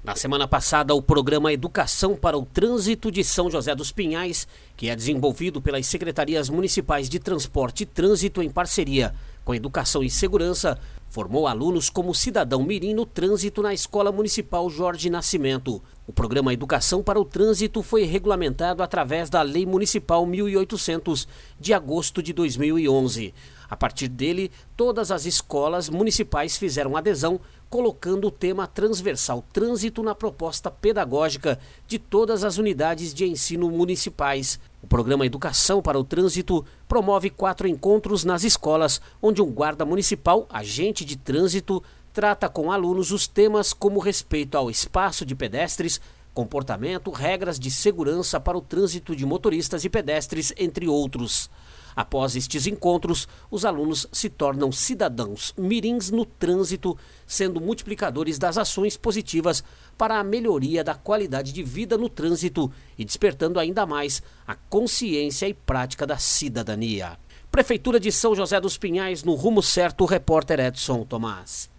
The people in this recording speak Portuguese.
Na semana passada, o programa Educação para o Trânsito de São José dos Pinhais, que é desenvolvido pelas Secretarias Municipais de Transporte e Trânsito em parceria com Educação e Segurança, formou alunos como cidadão mirim no trânsito na Escola Municipal Jorge Nascimento. O programa Educação para o Trânsito foi regulamentado através da Lei Municipal 1800, de agosto de 2011. A partir dele, todas as escolas municipais fizeram adesão, colocando o tema transversal trânsito na proposta pedagógica de todas as unidades de ensino municipais. O programa Educação para o Trânsito promove 4 encontros nas escolas, onde um guarda municipal, agente de trânsito, trata com alunos os temas como respeito ao espaço de pedestres, comportamento, regras de segurança para o trânsito de motoristas e pedestres, entre outros. Após estes encontros, os alunos se tornam cidadãos mirins no trânsito, sendo multiplicadores das ações positivas para a melhoria da qualidade de vida no trânsito e despertando ainda mais a consciência e prática da cidadania. Prefeitura de São José dos Pinhais, no rumo certo, o repórter Edson Tomás.